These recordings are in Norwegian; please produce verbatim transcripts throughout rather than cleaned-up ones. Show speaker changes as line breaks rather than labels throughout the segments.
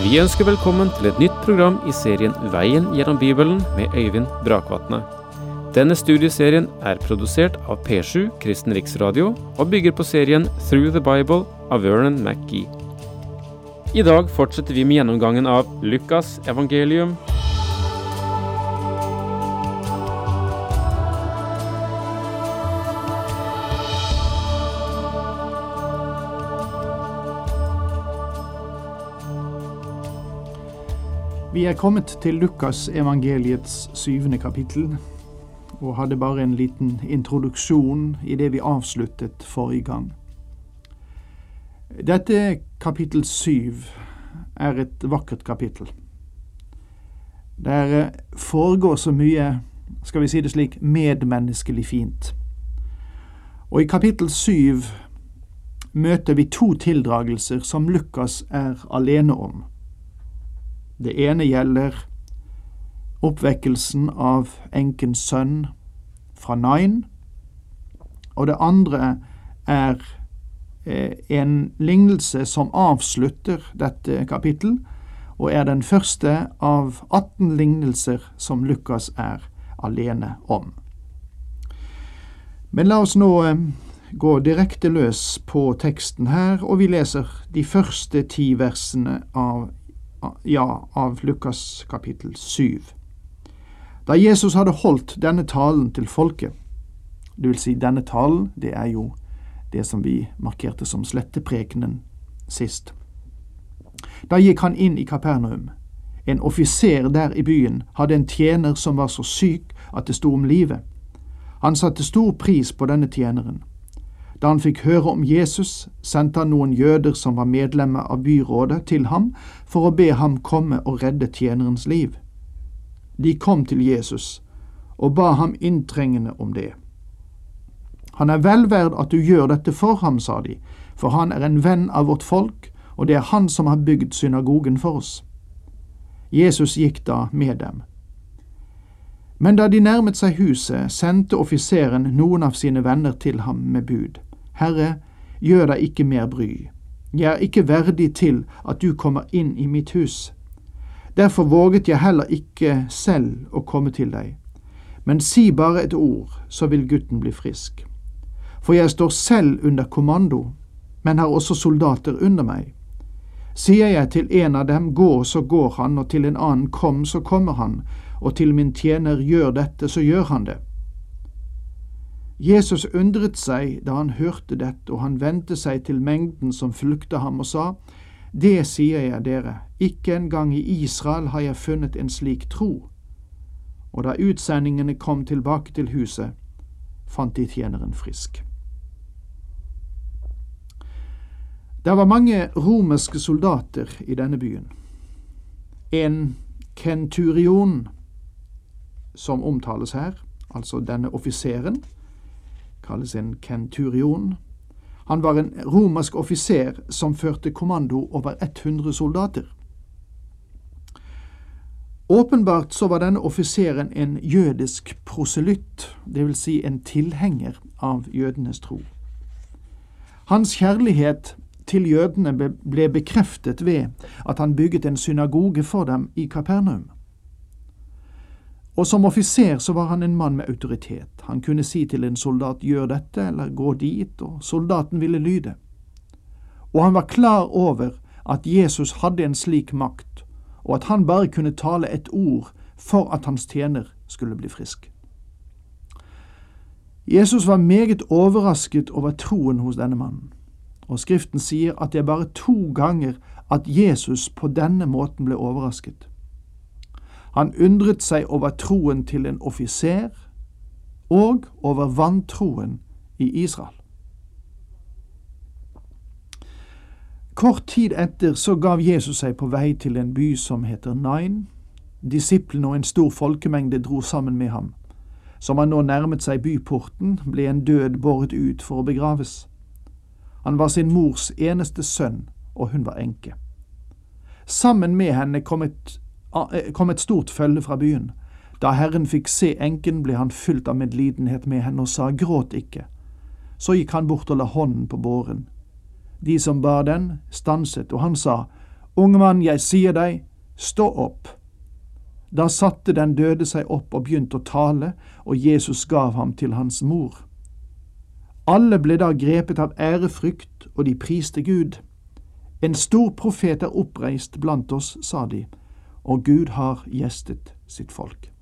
Vi ønsker velkommen til et nytt program i serien Veien gjennom Bibelen med Øyvind Brakvatne. Denne studieserien er produsert av P sju Kristen Riksradio og bygger på serien Through the Bible av Vernon McGee. I dag fortsetter vi med gjennomgangen av Lukas evangelium.
Vi er kommet til Lukas evangeliets syvende kapittel, og hadde bare en liten introduksjon i det vi avsluttet forrige gang. Dette kapittel syv er et vakkert kapittel. Der foregår så mye, skal vi si det slik, medmenneskelig fint. Og i kapittel syv møter vi to tildragelser som Lukas er alene om. Det ene gjelder oppvekkelsen av enkens sønn fra Nain, og det andre er eh, en lignelse som avslutter dette kapittel, og er den første av atten lignelser som Lukas er alene om. Men la oss nå eh, gå direkte løs på teksten her, og vi leser de første ti versene av Ja, av Lukas kapittel syv. Da Jesus hadde holdt denne talen til folket, det vil si denne talen, det er jo det som vi markerte som sletteprekenen sist. Da gikk han inn i Kapernaum. En offiser der i byen hadde en tjener som var så syk at det sto om livet. Han satte stor pris på denne tjeneren. Da han fikk høre om Jesus, sendte han noen jøder som var medlemmer av byrådet til ham for å be ham komme og redde tjenerens liv. De kom til Jesus og ba ham inntrengende om det. Han er vel verd at du gjør dette for ham, sa de, for han er en venn av vårt folk, og det er han som har bygd synagogen for oss. Jesus gikk da med dem. Men da de nærmet seg huset, sendte offiseren noen av sine venner til ham med bud. Herre, gjør deg ikke mer bry. Jeg er ikke verdig til at du kommer inn i mitt hus. Derfor våget jeg heller ikke selv å komme til deg. Men si bare et ord, så vil gutten bli frisk. For jeg står selv under kommando, men har også soldater under meg. Sier jeg til en av dem, gå, så går han, og til en annen, kom, så kommer han, og til min tjener, gjør dette, så gjør han det. Jesus undret seg da han hørte dette, og han vendte seg til mengden som fulgte ham og sa, det sier jeg dere, ikke engang i Israel har jeg funnet en slik tro. Og da utsendingene kom tilbake til huset, fant de tjeneren frisk. Det var mange romerske soldater i denne byen. En kenturion, som omtales her, altså denne offiseren, kalles en kenturion. Han var en romersk offiser som førte kommando over hundre soldater. Åpenbart så var denne offiseren en jødisk proselytt, det vil si en tilhenger av jødenes tro. Hans kjærlighet til jødene ble bekreftet ved at han bygget en synagoge for dem i Kapernaum. Og som offiser så var han en mann med autoritet. Han kunne si til en soldat, gjør dette, eller gå dit, og soldaten ville lyde. Og han var klar over at Jesus hadde en slik makt, og at han bare kunne tale et ord for at hans tjener skulle bli frisk. Jesus var meget overrasket over troen hos denne mannen, og Skriften sier at det er bare to ganger at Jesus på denne måten ble overrasket. Han undret seg over troen til en offiser og over vantroen i Israel. Kort tid etter så gav Jesus seg på vei til en by som heter Nain. Disiplene og en stor folkemengde dro sammen med ham. Som han nå nærmet seg byporten, ble en død båret ut for å begraves. Han var sin mors eneste sønn, og hun var enke. Sammen med henne kom et kom et stort følge fra byen. Da Herren fikk se enken, ble han fylt av medlidenhet med henne og sa, gråt ikke. Så gikk han bort og la hånden på båren. De som bar den, stanset, og han sa, Unge mann, jeg sier deg, stå opp. Da satte den døde seg opp og begynte å tale, og Jesus gav ham til hans mor. Alle ble da grepet av ærefrykt, og de priste Gud. En stor profet er oppreist blant oss, sa de, og Gud har gjestet sitt folk.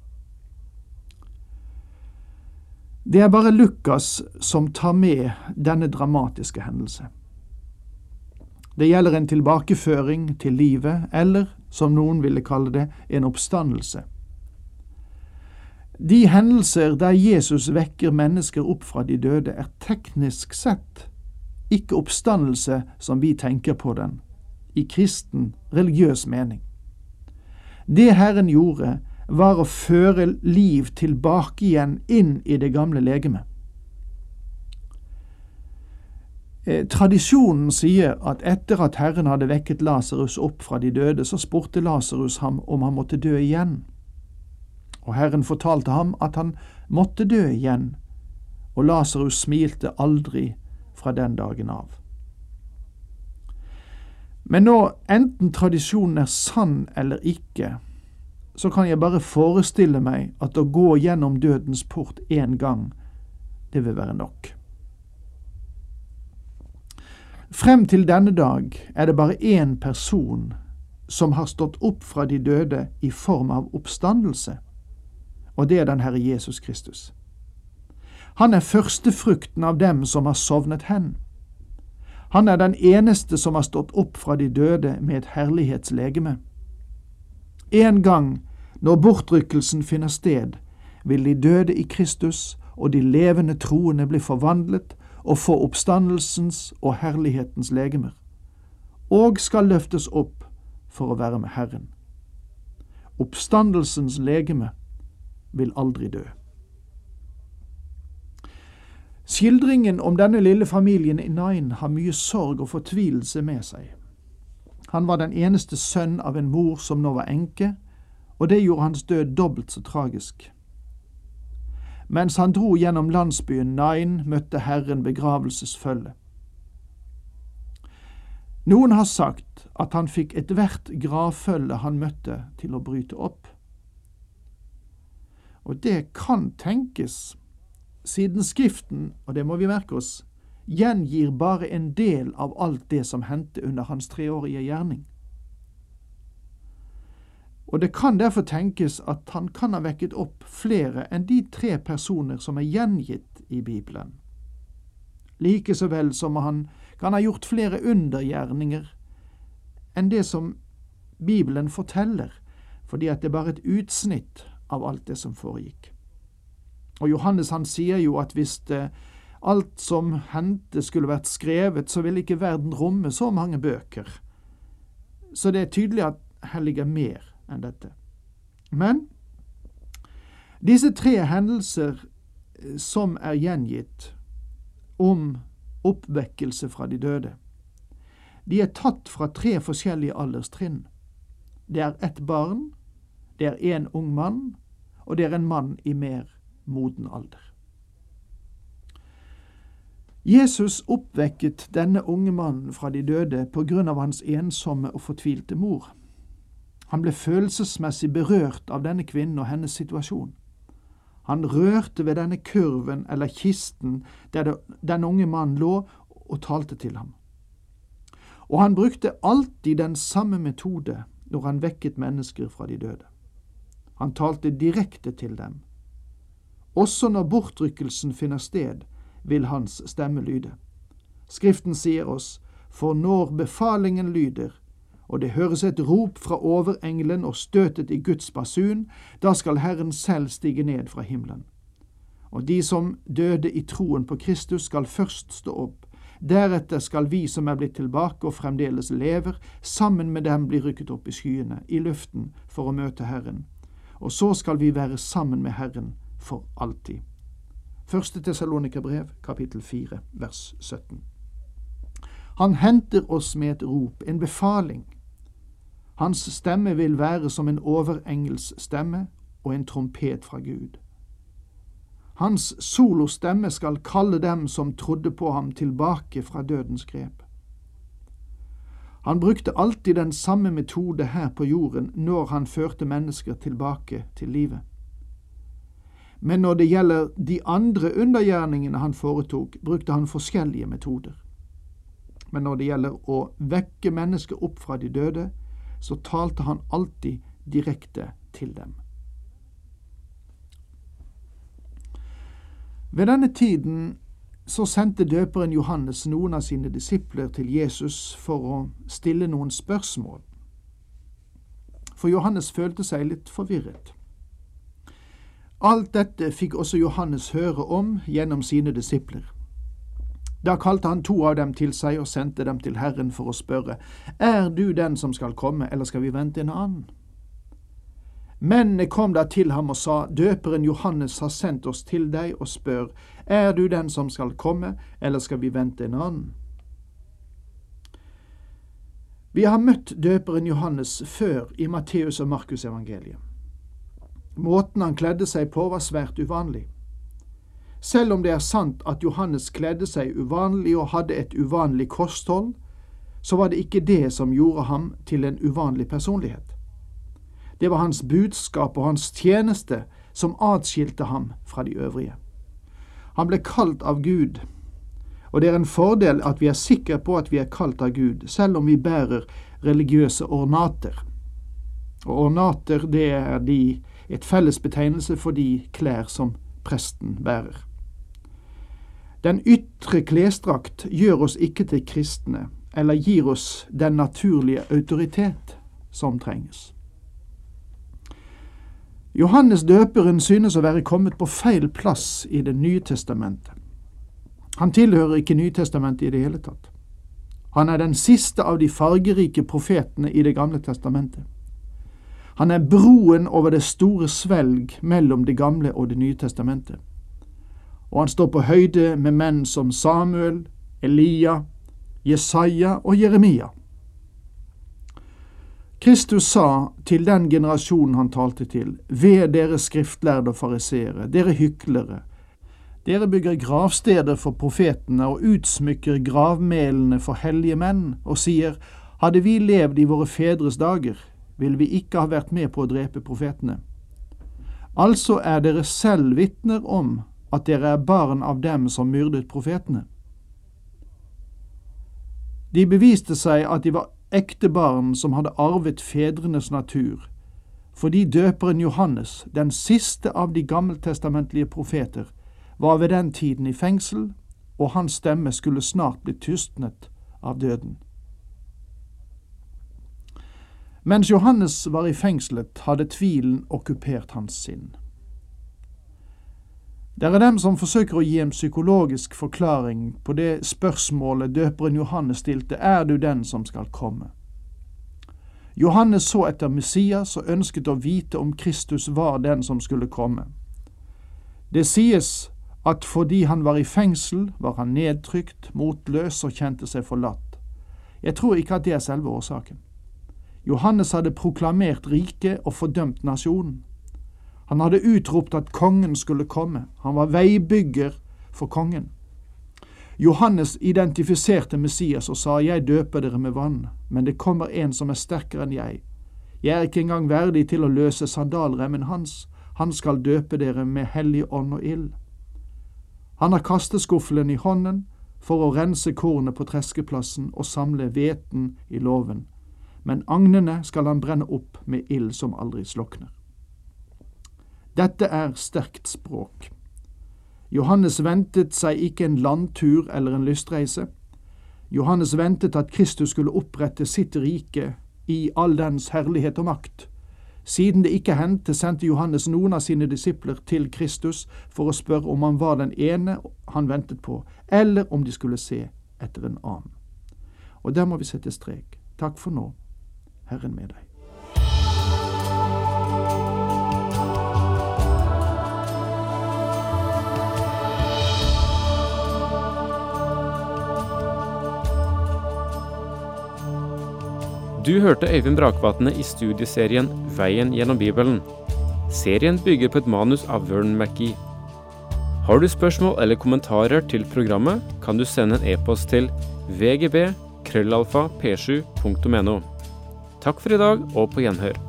Det er bare Lukas som tar med denne dramatiske hendelse. Det gjelder en tilbakeføring til livet, eller, som noen ville kalle det, en oppstandelse. De hendelser der Jesus vekker mennesker opp fra de døde, er teknisk sett ikke oppstandelse som vi tenker på den, i kristen, religiøs mening. Det Herren gjorde, var å føre liv tilbake igjen inn i det gamle legeme. Eh, tradisjonen sier at etter at Herren hadde vekket Lazarus opp fra de døde, så spurte Lazarus ham om han måtte dø igjen. Og Herren fortalte ham at han måtte dø igjen, og Lazarus smilte aldri fra den dagen av. Men nå, enten tradisjonen er sann eller ikke, så kan jeg bare forestille meg at å gå gjennom dødens port en gang, det vil være nok. Frem til denne dag er det bare én person som har stått opp fra de døde i form av oppstandelse, og det er den Herre Jesus Kristus. Han er førstefrukten av dem som har sovnet hen. Han er den eneste som har stått opp fra de døde med et herlighetslegeme. En gang, når bortrykkelsen finner sted, vil de døde i Kristus og de levende troende bli forvandlet og få oppstandelsens og herlighetens legemer, og skal løftes opp for å være med Herren. Oppstandelsens legeme vil aldri dø. Skildringen om denne lille familien i Nain har mye sorg og fortvilelse med seg. Han var den eneste sønn av en mor som nå var enke, og det gjorde hans død dobbelt så tragisk. Mens han dro gjennom landsbyen Nain, møtte Herren begravelsesfølge. Noen har sagt at han fikk et hvert gravfølge han møtte til å bryte opp. Og det kan tenkes, siden Skriften, og det må vi merke oss, gjengir bare en del av alt det som hendte under hans treårige gjerning. Og det kan derfor tenkes at han kan ha vekket opp flere enn de tre personer som er gjengitt i Bibelen. Like så vel som han kan ha gjort flere undergjerninger enn det som Bibelen forteller, fordi at det er bare et utsnitt av alt det som foregikk. Og Johannes han sier jo at hvis det, alt som hendte skulle vært skrevet, så ville ikke verden romme så mange bøker. Så det er tydelig at her ligger mer enn dette. Men disse tre hendelser som er gjengitt om oppvekkelse fra de døde, de er tatt fra tre forskjellige alderstrinn. Det er ett barn, det er en ung mann, og det er en mann i mer moden alder. Jesus oppvekket denne unge mannen fra de døde på grunn av hans ensomme og fortvilte mor. Han ble følelsesmessig berørt av denne kvinnen og hennes situasjon. Han rørte ved denne kurven eller kisten der det, den unge mannen lå og talte til ham. Og han brukte alltid den samme metode når han vekket mennesker fra de døde. Han talte direkte til dem. Også når bortrykkelsen finner sted, vil hans stemme lyde. Skriften sier oss, for når befalingen lyder, og det høres et rop fra overengelen og støtet i Guds basun, da skal Herren selv stige ned fra himmelen. Og de som døde i troen på Kristus skal først stå opp. Deretter skal vi som er blitt tilbake og fremdeles lever, sammen med dem bli rykket opp i skyene, i luften, for å møte Herren. Og så skal vi være sammen med Herren for alltid. Første Tessalonikerbrev, kapittel fire, vers sytten. Han henter oss med et rop, en befaling. Hans stemme vil være som en overengels stemme og en trompet fra Gud. Hans solostemme skal kalle dem som trodde på ham tilbake fra dødens grep. Han brukte alltid den samme metode her på jorden når han førte mennesker tilbake til livet. Men når det gjelder de andre undergjerningene han foretok, brukte han forskjellige metoder. Men når det gjelder å vekke mennesker opp fra de døde, så talte han alltid direkte til dem. Ved denne tiden så sendte døperen Johannes noen av sine disipler til Jesus for å stille noen spørsmål. For Johannes følte seg litt forvirret. Alt dette fikk også Johannes høre om gjennom sine disipler. Da kalte han to av dem til seg og sendte dem til Herren for å spørre, «Er du den som skal komme, eller skal vi vente en annen?» Mennene kom da til ham og sa, «Døperen Johannes har sendt oss til deg og spør, er du den som skal komme, eller skal vi vente en annen?» Vi har møtt døperen Johannes før i Matteus og Markus evangeliet. Måten han kledde seg på var svært uvanlig. Selv om det er sant at Johannes kledde seg uvanlig og hadde et uvanlig kosthold, så var det ikke det som gjorde ham til en uvanlig personlighet. Det var hans budskap og hans tjeneste som atskilte ham fra de øvrige. Han ble kalt av Gud, og det er en fordel at vi er sikre på at vi er kalt av Gud, selv om vi bærer religiøse ornater. Og ornater, det er de, et felles betegnelse for de klær som presten bærer. Den ytre klesdrakt gjør oss ikke til kristne, eller gir oss den naturlige autoritet som trenges. Johannes døperen synes å være kommet på feil plass i det nye testamentet. Han tilhører ikke Nytestamentet i det hele tatt. Han er den siste av de fargerike profetene i det gamle testamentet. Han er broen over det store svelg mellom det gamle og det nye testamentet. Og han står på høyde med menn som Samuel, Elia, Jesaja og Jeremia. Kristus sa til den generasjonen han talte til, «Ved dere skriftlærde og farisere, dere hyklere, dere bygger gravsteder for profetene og utsmykker gravmelene for hellige menn, og sier, hadde vi levd i våre fedres dager, vil vi ikke ha vært med på å drepe profetene. Altså er dere selv vitner om at dere er barn av dem som myrdet profetene. De beviste seg at de var ekte barn som hadde arvet fedrenes natur, fordi døperen Johannes, den siste av de gammeltestamentlige profeter, var ved den tiden i fengsel, og hans stemme skulle snart bli tystnet av døden. Mens Johannes var i fengselet, hadde tvilen okkupert hans sinn. Det er dem som forsøker å gi en psykologisk forklaring på det spørsmålet døperen Johannes stilte, er du den som skal komme? Johannes så etter Messias og ønsket å vite om Kristus var den som skulle komme. Det sies at fordi han var i fengsel, var han nedtrykt, motløs og kjente seg forlatt. Jeg tror ikke at det er selve årsaken. Johannes hadde proklamert riket og fordømt nasjonen. Han hadde utropt at kongen skulle komme. Han var veibygger for kongen. Johannes identifiserte Messias og sa, jeg døper dere med vann, men det kommer en som er sterkere enn jeg. Jeg er ikke engang verdig til å løse sandalremmen hans. Han skal døpe dere med hellig ånd og ild. Han har kasteskuffelen i hånden for å rense kornet på treskeplassen og samle hveten i låven. Men agnene skal han brenne opp med ild som aldri slokner. Dette er sterkt språk. Johannes ventet seg ikke en landtur eller en lystreise. Johannes ventet at Kristus skulle opprette sitt rike i all dens herlighet og makt. Siden det ikke hendte, sendte Johannes noen av sine disipler til Kristus for å spørre om han var den ene han ventet på, eller om de skulle se etter en annen. Og der må vi sette strek. Takk for nå. Herren med deg.
Du hørte Øyvind Brakvatne i studieserien Veien gjennom Bibelen. Serien bygger på et manus av Vern McGee. Har du spørsmål eller kommentarer til programmet, kan du sende en e-post til v g b krøllalfa p sju punktum no. Takk for i dag, og på gjenhør.